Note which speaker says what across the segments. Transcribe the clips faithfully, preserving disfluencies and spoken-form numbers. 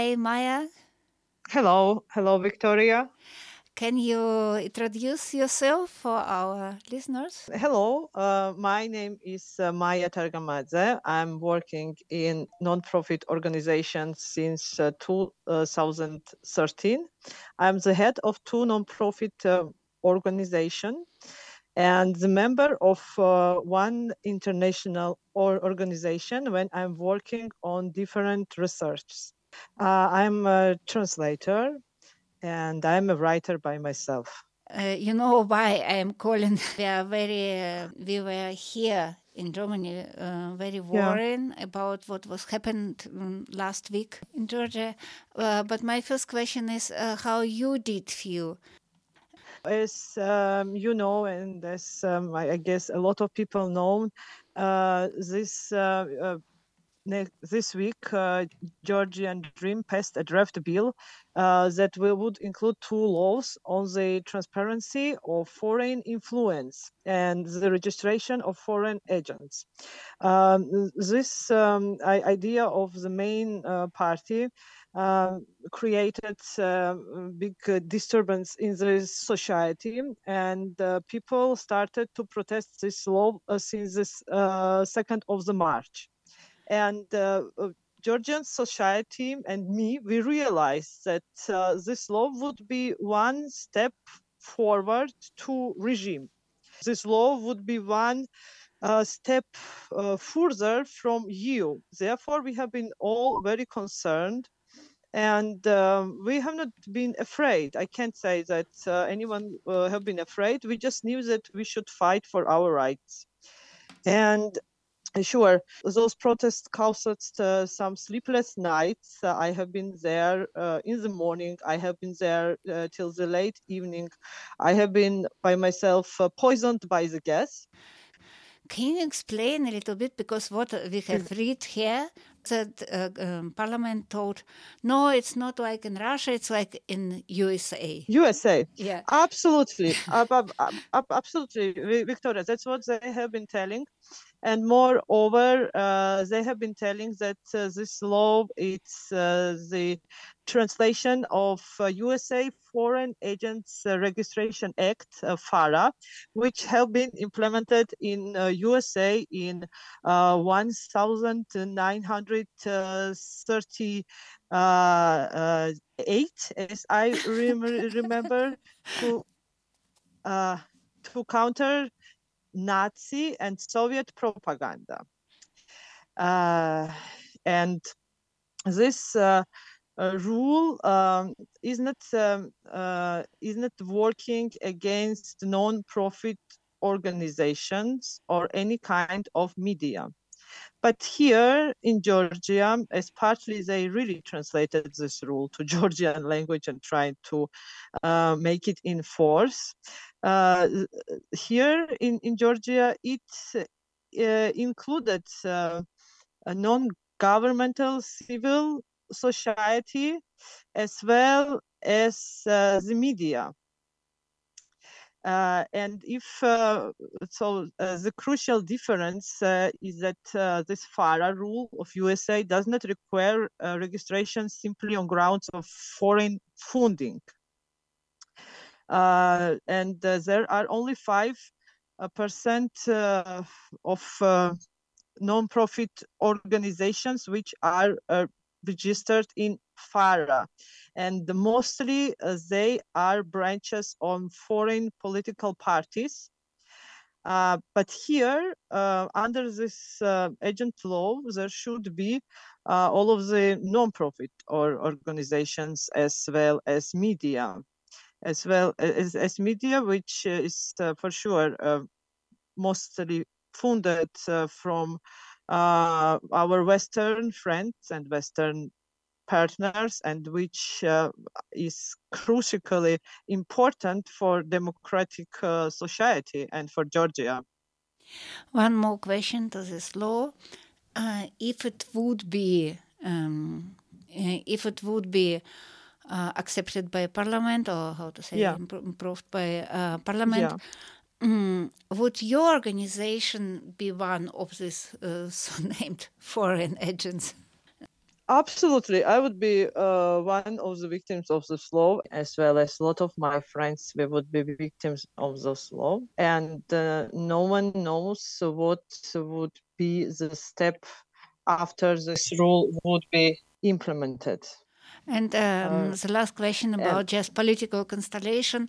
Speaker 1: Hi, Maya.
Speaker 2: Hello, hello, Victoria.
Speaker 1: Can you introduce yourself for our listeners?
Speaker 2: Hello, uh, my name is uh, Maya Targamadze. I'm working in non-profit organizations since uh, two thousand thirteen. I'm the head of two non-profit uh, organizations and the member of uh, one international or organization when I'm working on different research. Uh, I'm a translator and I'm a writer by myself.
Speaker 1: Uh, you know why I am calling? We are very. Uh, we were here in Germany, uh, very
Speaker 2: Yeah.
Speaker 1: worrying about what was happened um, last week in Georgia. Uh, but my first question is uh, how you did feel.
Speaker 2: As um, you know, and as um, I, I guess a lot of people know, uh, this uh, uh, ne- this week, uh, Georgian Dream passed a draft bill uh, that will, would include two laws on the transparency of foreign influence and the registration of foreign agents. Um, this um, I- idea of the main uh, party uh, created uh, big uh, disturbance in the society, and uh, people started to protest this law uh, since this uh, second of the March. And uh, uh, Georgian society and me, we realized that uh, this law would be one step forward to regime. This law would be one uh, step uh, further from E U. Therefore, we have been all very concerned, and um, we have not been afraid. I can't say that uh, anyone uh, have been afraid. We just knew that we should fight for our rights. And uh, sure, those protests caused uh, some sleepless nights. Uh, I have been there uh, in the morning. I have been there uh, till the late evening. I have been by myself uh, poisoned by the gas.
Speaker 1: Can you explain a little bit? Because what we have read here, that uh, um, Parliament told, no, it's not like in Russia, it's like in U S A.
Speaker 2: U S A.
Speaker 1: Yeah.
Speaker 2: Absolutely. Ab- ab- ab- absolutely, Vi- Victoria. That's what they have been telling. And moreover, uh, they have been telling that uh, this law, it's uh, the translation of uh, U S A Foreign Agents uh, Registration Act, uh, FARA, which have been implemented in uh, U S A in uh, nineteen thirty-eight, uh, uh, as I rem- remember, to uh, to counter Nazi and Soviet propaganda. Uh, and this uh, uh, rule um, is not um, uh, is not working against non-profit organizations or any kind of media. But here in Georgia, as partly they really translated this rule to Georgian language and tried to uh, make it in force. Uh, here in, in Georgia, it uh, included uh, a non-governmental civil society as well as uh, the media. Uh, and if uh, so, uh, the crucial difference uh, is that uh, this FARA rule of U S A does not require uh, registration simply on grounds of foreign funding. Uh, and uh, there are only five uh, percent uh, of uh, non-profit organizations which are uh, registered in FARA, and mostly uh, they are branches on foreign political parties. Uh, but here, uh, under this uh, agent law, there should be uh, all of the non-profit or organizations as well as media, as well as, as media, which is uh, for sure uh, mostly funded uh, from uh, our Western friends and Western partners, and which uh, is crucially important for democratic uh, society and for Georgia.
Speaker 1: One more question to this law. Uh, if it would be, um, if it would be uh, accepted by Parliament, or how to say,
Speaker 2: Yeah.
Speaker 1: improved by uh, Parliament,
Speaker 2: Yeah.
Speaker 1: um, would your organization be one of these uh, so-named foreign agents?
Speaker 2: Absolutely. I would be uh, one of the victims of this law, as well as a lot of my friends, we would be victims of this law. And uh, no one knows what would be the step after this rule would be implemented.
Speaker 1: And um,
Speaker 2: Uh,
Speaker 1: the last question
Speaker 2: and
Speaker 1: about just political constellation.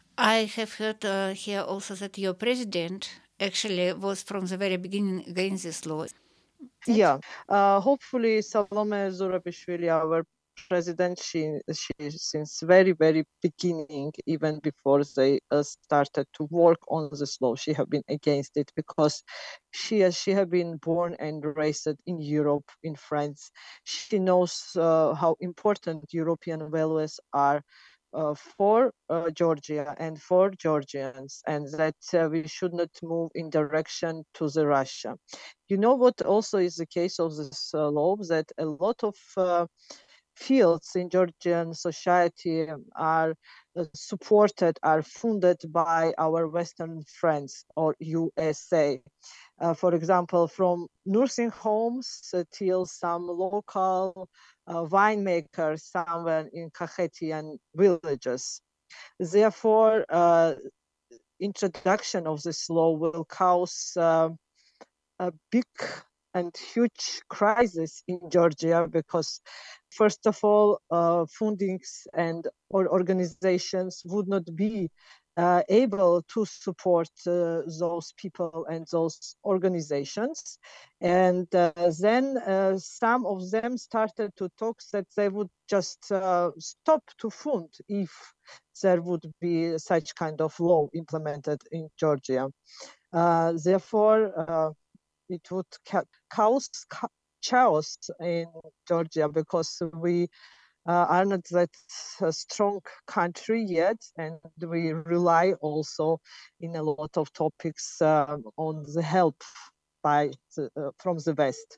Speaker 1: I have heard uh, here also that your president actually was from the very beginning against this law.
Speaker 2: yeah, uh, hopefully Salome Zurabishvili, our president, she, she since very, very beginning, even before they uh, started to work on this law, she have been against it because she, she have been born and raised in Europe, in France. She knows uh, how important European values are uh, for uh, Georgia and for Georgians, and that uh, we should not move in direction to the Russia. You know what also is the case of this uh, law, that a lot of uh, fields in Georgian society are uh, supported, are funded by our Western friends or U S A. Uh, for example, from nursing homes uh, till some local uh, winemakers somewhere in Kakhetian villages. Therefore, uh, introduction of this law will cause uh, a big and huge crisis in Georgia because, first of all, uh, fundings and or organizations would not be uh, able to support uh, those people and those organizations. And uh, then uh, some of them started to talk that they would just uh, stop to fund if there would be such kind of law implemented in Georgia. Uh, therefore, uh, it would ca- cause chaos in Georgia because we uh, are not that uh, strong country yet, and we rely also in a lot of topics uh, on the help by the, uh, from the West.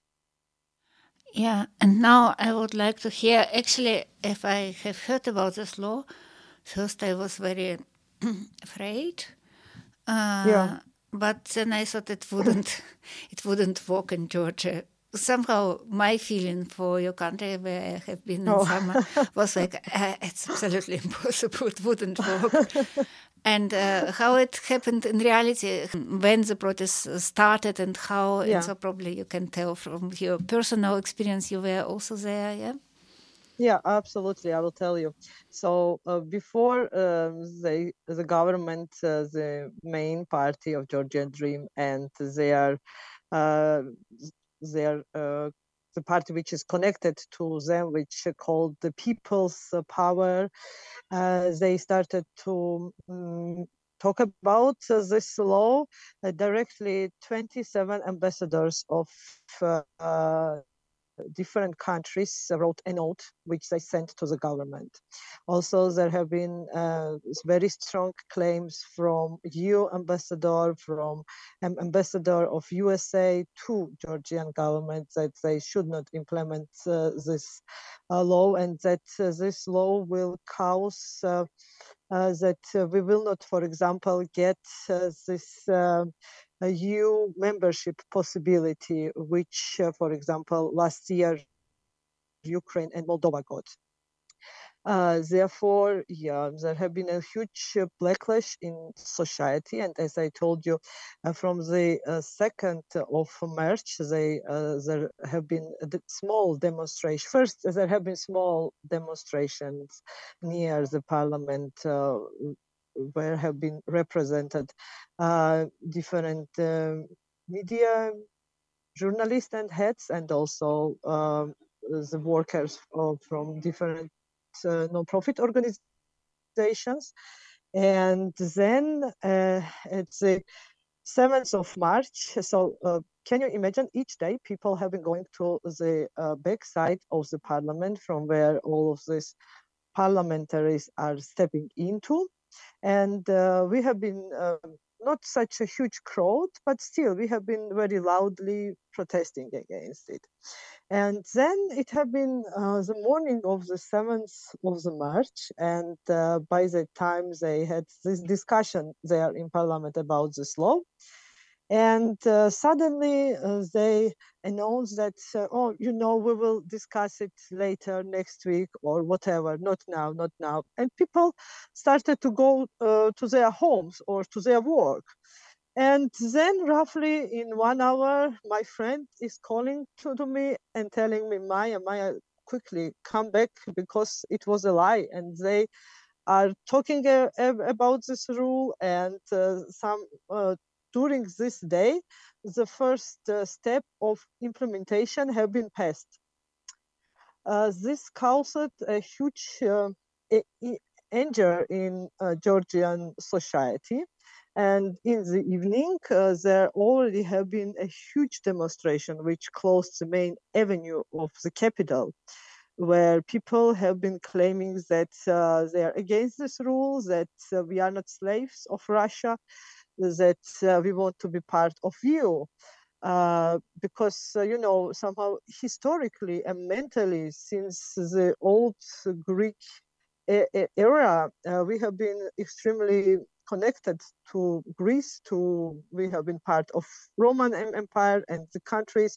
Speaker 1: Yeah, and now I would like to hear, actually, if I have heard about this law, first I was very afraid. Uh,
Speaker 2: yeah.
Speaker 1: But then I thought it wouldn't, it wouldn't work in Georgia. Somehow my feeling for your country, where I have been in
Speaker 2: Oh.
Speaker 1: summer, was like, uh, it's absolutely impossible, it wouldn't work. And uh, how it happened in reality, when the protests started and how,
Speaker 2: Yeah.
Speaker 1: and so probably you can tell from your personal experience, you were also there, yeah?
Speaker 2: Yeah, absolutely. I will tell you. So uh, before um, they, the government, uh, the main party of Georgian Dream, and their uh, their uh, the party which is connected to them, which called the People's Power, uh, they started to um, talk about uh, this law. Uh, directly, twenty-seven ambassadors of uh, different countries wrote a note which they sent to the government. Also, there have been uh, very strong claims from E U ambassador, from um, ambassador of U S A to Georgian government that they should not implement uh, this uh, law, and that uh, this law will cause uh, uh, that uh, we will not, for example, get uh, this uh, E U membership possibility, which, uh, for example, last year Ukraine and Moldova got. Uh, therefore, yeah, there have been a huge uh, backlash in society, and as I told you, uh, from the uh, second of March, they uh, there have been small demonstrations. First, there have been small demonstrations near the parliament, uh, where have been represented uh, different um, media journalists and heads, and also um, the workers of, from different uh, non-profit organizations. And then uh, it's the seventh of March. So uh, can you imagine each day people have been going to the uh, back side of the parliament from where all of these parliamentaries are stepping into. And uh, we have been uh, not such a huge crowd, but still we have been very loudly protesting against it. And then it had been uh, the morning of the seventh of the March, and uh, by the time they had this discussion there in Parliament about this law, And uh, suddenly uh, they announced that, uh, oh, you know, we will discuss it later next week or whatever, not now, not now. And people started to go uh, to their homes or to their work. And then roughly in one hour, my friend is calling to, to me and telling me, Maya, Maya, quickly come back because it was a lie. And they are talking uh, about this rule, and uh, some uh, during this day, the first uh, step of implementation have been passed. Uh, this caused a huge uh, anger in uh, Georgian society. And in the evening, uh, there already have been a huge demonstration which closed the main avenue of the capital, where people have been claiming that uh, they are against this rule, that uh, we are not slaves of Russia, that uh, we want to be part of E U. Uh, because, uh, you know, somehow historically and mentally, since the old Greek e- e- era, uh, we have been extremely connected to Greece, to we have been part of Roman Empire and the countries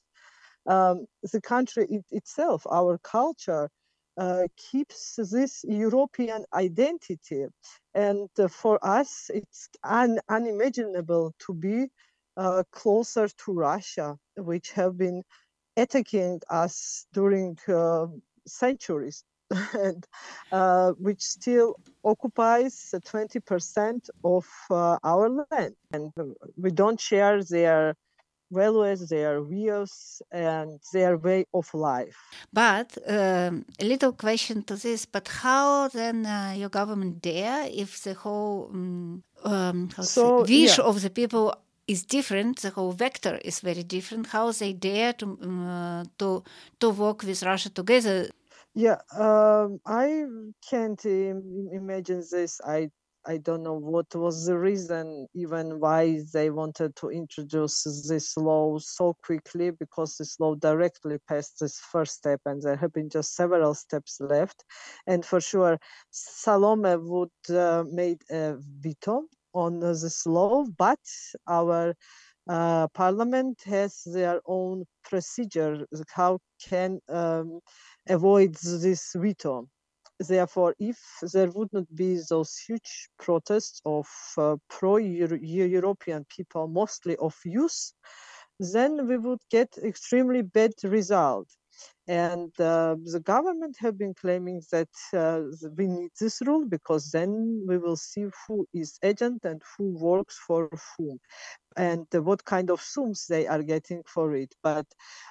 Speaker 2: um, the country it, itself, our culture, uh, keeps this European identity. And uh, for us, it's un- unimaginable to be uh, closer to Russia, which have been attacking us during uh, centuries, and uh, which still occupies twenty percent of uh, our land. And we don't share their values, their views, and their way of life.
Speaker 1: But um, a little question to this, but how then uh, your government dare if the whole um, um, how to say,
Speaker 2: So,
Speaker 1: wish
Speaker 2: yeah.
Speaker 1: of the people is different, the whole vector is very different, how they dare to um, uh, to to work with Russia together?
Speaker 2: Yeah, um, I can't im- imagine this. I I don't know what was the reason, even why they wanted to introduce this law so quickly, because this law directly passed this first step, and there have been just several steps left. And for sure, Salome would uh, made a veto on this law, but our uh, parliament has their own procedure. How can um, avoid this veto? Therefore, if there would not be those huge protests of uh, pro-European people, mostly of youth, then we would get extremely bad result. And uh, the government have been claiming that uh, we need this rule because then we will see who is agent and who works for whom, and uh, what kind of sums they are getting for it. But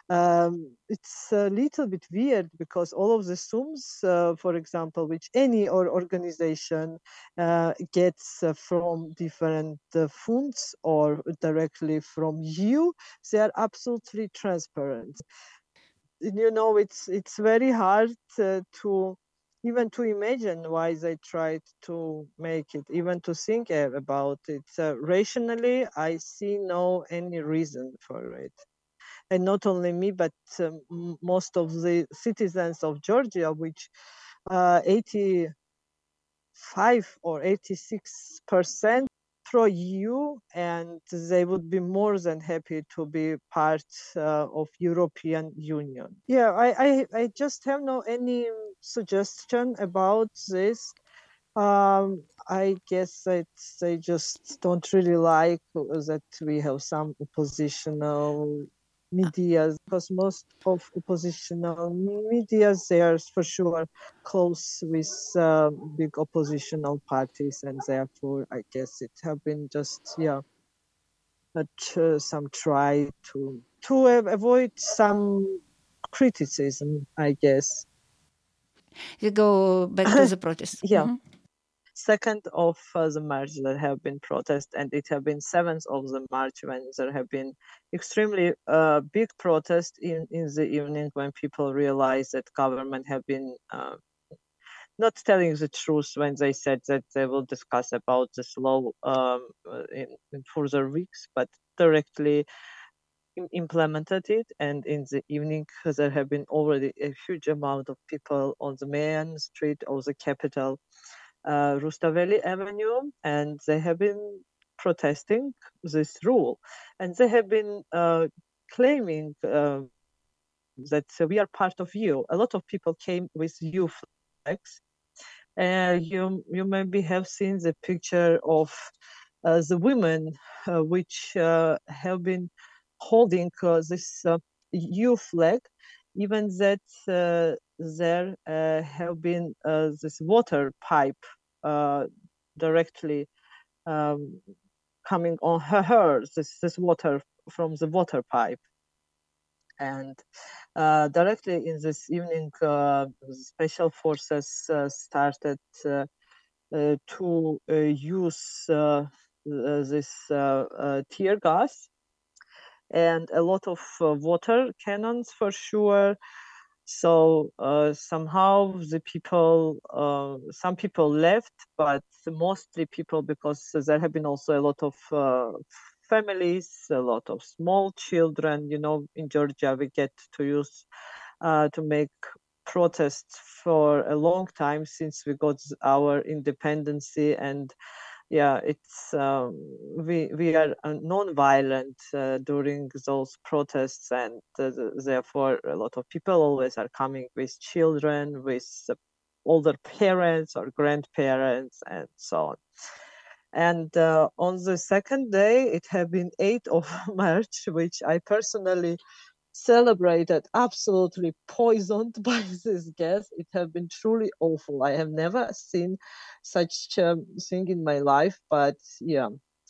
Speaker 2: um, it's a little bit weird because all of the sums, uh, for example, which any or organization uh, gets uh, from different uh, funds or directly from you, they are absolutely transparent. You know, it's it's very hard uh, to even to imagine why they tried to make it, even to think uh, about it. Uh, rationally, I see no any reason for it. And not only me, but um, m- most of the citizens of Georgia, which uh, eighty-five or eighty-six percent pro-E U, and they would be more than happy to be part uh, of European Union. Yeah, I, I, I just have no any suggestion about this. Um, I guess that they just don't really like that we have some oppositional media, because most of oppositional media, they are for sure close with uh, big oppositional parties, and therefore I guess it have been just yeah but, uh, some try to to avoid some criticism, I guess.
Speaker 1: You go back to the protest.
Speaker 2: Yeah.
Speaker 1: Mhm.
Speaker 2: Second of uh, the March there have been protests, and it have been seventh of the March when there have been extremely uh, big protests in, in the evening, when people realized that government have been uh, not telling the truth when they said that they will discuss about this law um, uh, in, in further weeks, but directly im- implemented it. And in the evening there have been already a huge amount of people on the main street of the capital, uh, Rustaveli Avenue, and they have been protesting this rule. And they have been uh, claiming uh, that we are part of you. A lot of people came with U flags. Uh, you, you maybe have seen the picture of uh, the women uh, which uh, have been holding uh, this uh, U flag, even that uh, there uh, have been uh, this water pipe uh, directly um, coming on her, her this, this water from the water pipe. And uh, directly in this evening, uh, special forces uh, started uh, uh, to uh, use uh, this uh, uh, tear gas and a lot of uh, water cannons for sure. So uh, somehow the people, uh, some people left, but mostly people, because there have been also a lot of uh, families, a lot of small children. You know, in Georgia, we get to use uh, to make protests for a long time since we got our independence, and yeah, it's um, we we are uh, non-violent uh, during those protests, and uh, therefore a lot of people always are coming with children, with uh, older parents or grandparents, and so on. And uh, on the second day, it had been eighth of March, which I personally celebrated, absolutely poisoned by this gas. It has been truly awful. I have never seen such um, thing in my life, but yeah,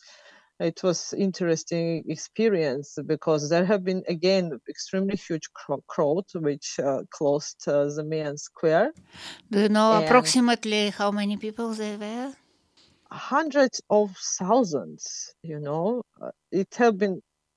Speaker 2: it was interesting experience because there have been again extremely huge crowd which uh, closed uh, the main square.
Speaker 1: Do you know approximately how many people there were?
Speaker 2: Hundreds of thousands. You know, uh, it have been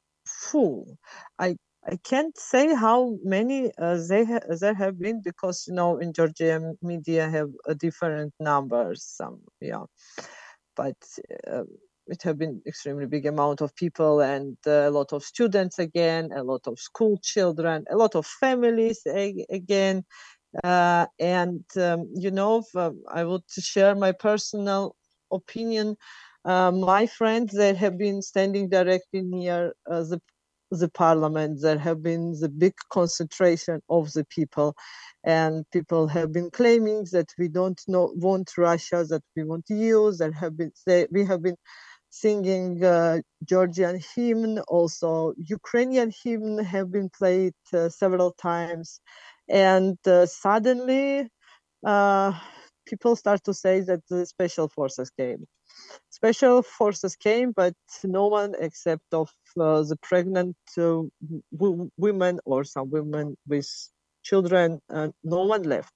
Speaker 2: full. I I can't say how many uh, they ha- there have been, because you know in Georgia media have uh, different numbers. Some yeah, but uh, it have been extremely big amount of people, and uh, a lot of students again, a lot of school children, a lot of families a- again, uh, and um, you know I would share my personal opinion. Uh, my friends that have been standing directly near uh, the the parliament, there have been the big concentration of the people, and people have been claiming that we don't know, want Russia, that we want you. That have been say, we have been singing uh, Georgian hymn, also Ukrainian hymn have been played uh, several times, and uh, suddenly uh, people start to say that the special forces came. Special forces came, but no one except of uh, the pregnant uh, w- women or some women with children, uh, no one left.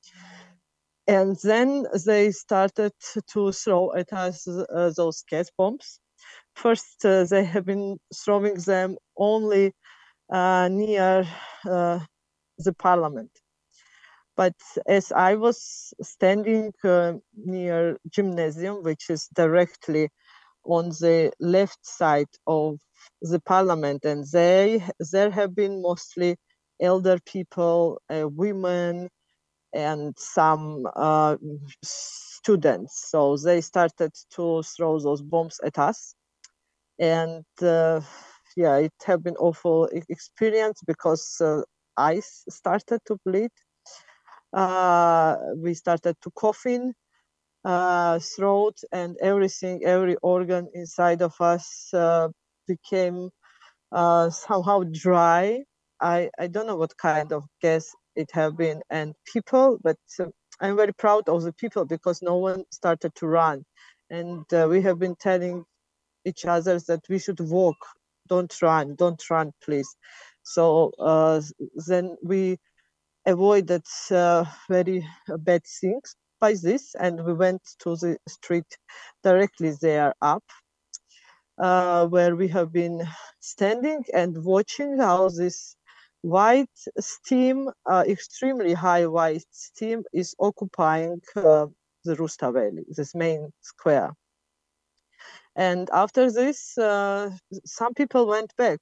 Speaker 2: And then they started to throw at us uh, those gas bombs. First, uh, they have been throwing them only uh, near uh, the parliament. But as I was standing uh, near gymnasium, which is directly on the left side of the parliament, and they there have been mostly elder people, uh, women, and some uh, students. So they started to throw those bombs at us, and uh, yeah, it have been awful experience because uh, eyes started to bleed. Uh, we started to coughing, uh, throat, and everything, every organ inside of us uh, became uh, somehow dry. I, I don't know what kind of gas it have been, and people, but uh, I'm very proud of the people because no one started to run. And uh, we have been telling each other that we should walk, don't run, don't run, please. So uh, then we avoided uh, very bad things by this, and we went to the street directly there up, uh, where we have been standing and watching how this white steam, uh, extremely high white steam, is occupying uh, the Rustaveli, this main square. And after this, uh, some people went back,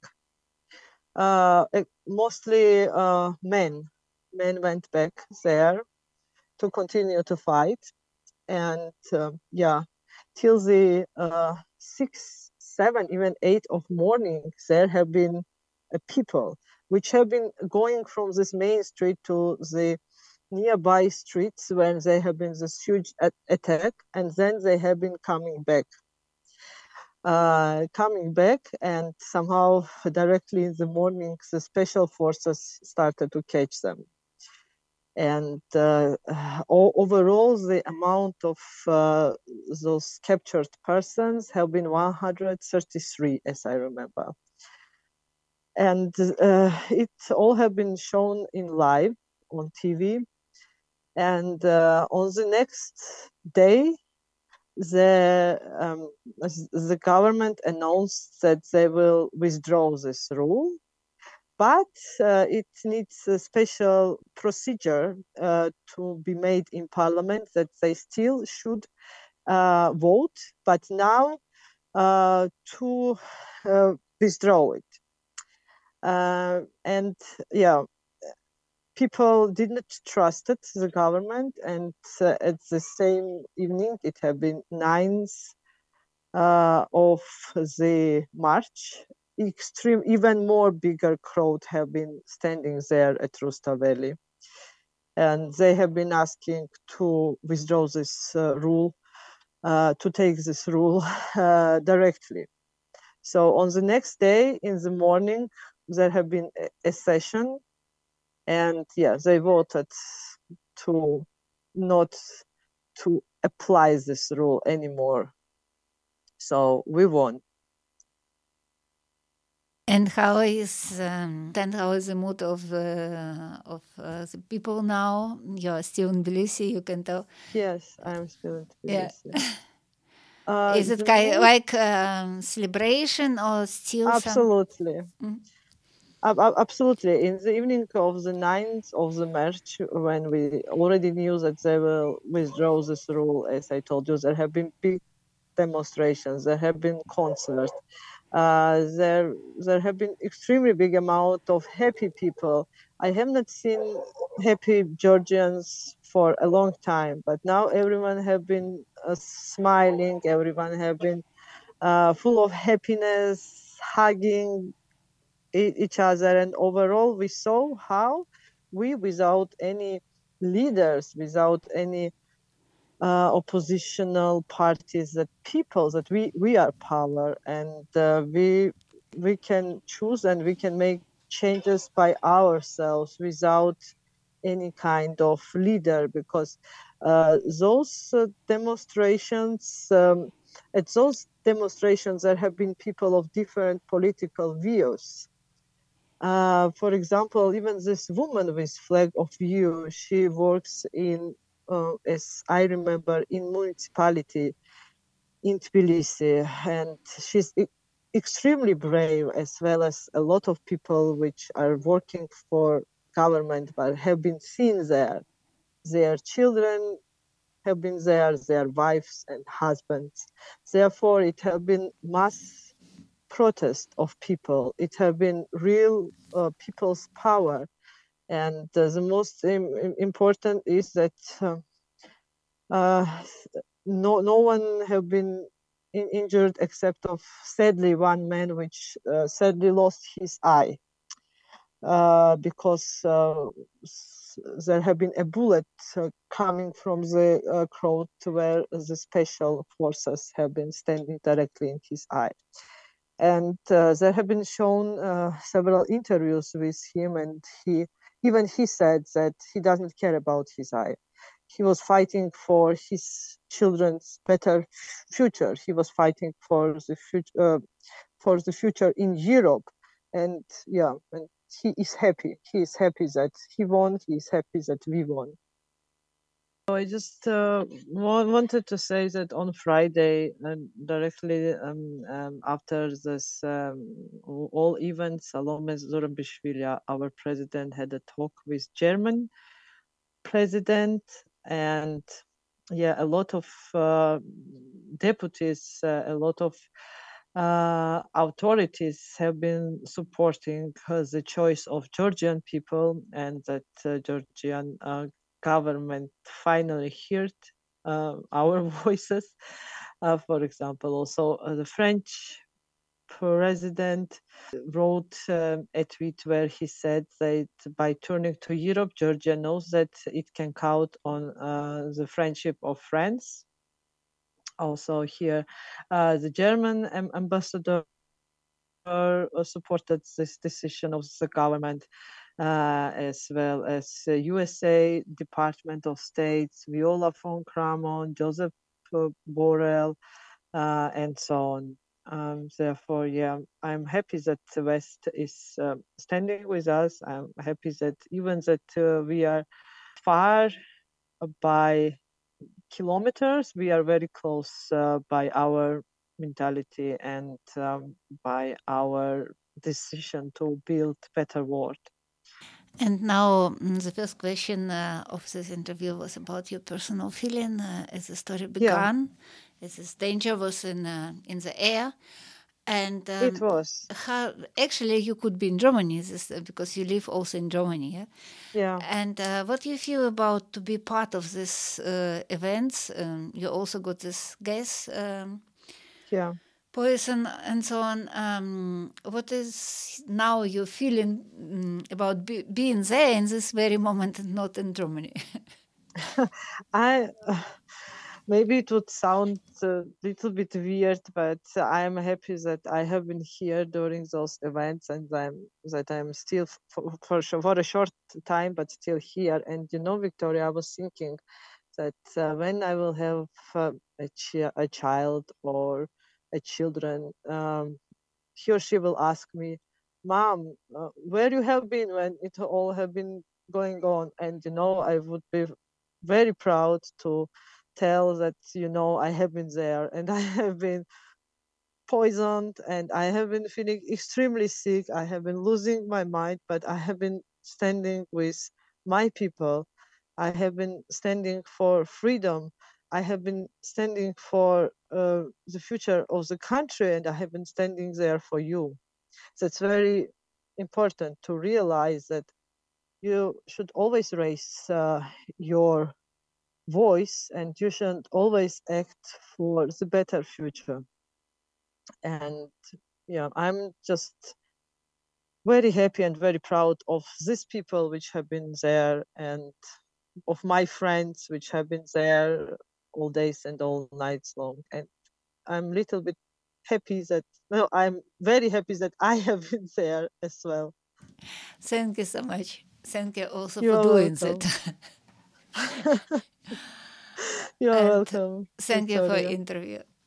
Speaker 2: uh, mostly uh, men. Men went back there to continue to fight. And uh, yeah, till the uh, six, seven, even eight of morning, there have been uh, people which have been going from this main street to the nearby streets when there have been this huge a- attack, and then they have been coming back. Uh, coming back, and somehow directly in the morning, the special forces started to catch them. And uh, overall, the amount of uh, those captured persons have been one hundred thirty-three, as I remember. And uh, it all have been shown in live on T V. And uh, on the next day, the um, the government announced that they will withdraw this rule, but uh, it needs a special procedure uh, to be made in parliament, that they still should uh, vote, but now uh, to uh, withdraw it. Uh, and yeah, people did not trust it, the government, and uh, at the same evening, it had been ninth uh, of the March, extreme, even more bigger crowd have been standing there at Rustaveli, and they have been asking to withdraw this uh, rule, uh, to take this rule uh, directly. So on the next day in the morning, there have been a, a session, and yeah, they voted to not to apply this rule anymore. So we won.
Speaker 1: And how is um, and how is the mood of uh, of uh, the people now? You're still in Tbilisi, you can tell.
Speaker 2: Yes, I'm still in Tbilisi.
Speaker 1: Yeah.
Speaker 2: Uh,
Speaker 1: is it
Speaker 2: the
Speaker 1: kind
Speaker 2: mood-
Speaker 1: like um, celebration or still
Speaker 2: absolutely.
Speaker 1: some?
Speaker 2: Ab- ab- absolutely. In the evening of the ninth of the March, when we already knew that they will withdraw this rule, as I told you, there have been big demonstrations, there have been concerts, uh, there there have been extremely big amount of happy people. I have not seen happy Georgians for a long time, but now everyone have been uh, smiling, everyone have been uh, full of happiness, hugging e- each other, and overall we saw how we, without any leaders, without any uh, oppositional parties, that people, that we we are power, and uh, we we can choose and we can make changes by ourselves without any kind of leader, because uh, those uh, demonstrations um, at those demonstrations there have been people of different political views. Uh, for example, even this woman with flag of E U, she works in, uh, as I remember, in municipality in Tbilisi, and she's e- extremely brave, as well as a lot of people which are working for government but have been seen there. Their children have been there, their wives and husbands. Therefore, it has been mass protest of people. It have been real uh, people's power, and uh, the most Im- important is that uh, uh, no no one have been in- injured except of sadly one man, which uh, sadly lost his eye uh, because uh, s- there have been a bullet uh, coming from the uh, crowd where the special forces have been standing directly in his eye. And uh, there have been shown uh, several interviews with him, and he even he said that he doesn't care about his eye. He was fighting for his children's better future. He was fighting for the future, uh, for the future in Europe, and yeah, and he is happy. He is happy that he won. He is happy that we won. So I just uh, wa- wanted to say that on Friday, uh, directly um, um, after this um, all events, Salome Zurabishvili, our president, had a talk with German president, and yeah, a lot of uh, deputies, uh, a lot of uh, authorities have been supporting uh, the choice of Georgian people, and that uh, Georgian uh, government finally heard uh, our voices. Uh, for example, also uh, the French president wrote um, a tweet where he said that by turning to Europe, Georgia knows that it can count on uh, the friendship of friends. Also here, uh, the German am- ambassador uh, supported this decision of the government, uh, as well as uh, U S A Department of State, Viola von Kramon, Joseph uh, Borrell, uh, and so on. Um, therefore, yeah, I'm happy that the West is uh, standing with us. I'm happy that even that uh, we are far by kilometers, we are very close uh, by our mentality and um, by our decision to build better world.
Speaker 1: And now mm, the first question uh, of this interview was about your personal feeling uh, as the story began, yeah. as this danger was in uh, in the air. And um,
Speaker 2: it was.
Speaker 1: How, actually, you could be in Germany this, uh, because you live also in Germany. Yeah.
Speaker 2: Yeah.
Speaker 1: And uh, what do you feel about to be part of this uh, events? Um, you also got this gas. Um,
Speaker 2: yeah.
Speaker 1: Poison and so on. Um, what is now your feeling um, about be- being there in this very moment and not in Germany?
Speaker 2: I uh, maybe it would sound a little bit weird, but I'm happy that I have been here during those events, and I'm that I'm still for for, for a short time, but still here. And you know, Victoria, I was thinking that uh, when I will have uh, a, chi- a child or a children, um, he or she will ask me, "Mom, uh, where you have been when it all have been going on?" And you know, I would be very proud to tell that you know I have been there and I have been poisoned and I have been feeling extremely sick. I have been losing my mind, but I have been standing with my people. I have been standing for freedom. I have been standing for uh, the future of the country, and I have been standing there for you. So it's very important to realize that you should always raise uh, your voice and you should always act for the better future. And yeah, I'm just very happy and very proud of these people which have been there and of my friends which have been there all days and all nights long. And I'm a little bit happy that, well, I'm very happy that I have been there as well.
Speaker 1: Thank you so much. Thank you also
Speaker 2: You're
Speaker 1: for doing
Speaker 2: welcome.
Speaker 1: that.
Speaker 2: You're
Speaker 1: And
Speaker 2: welcome.
Speaker 1: thank
Speaker 2: Victoria.
Speaker 1: you for interview.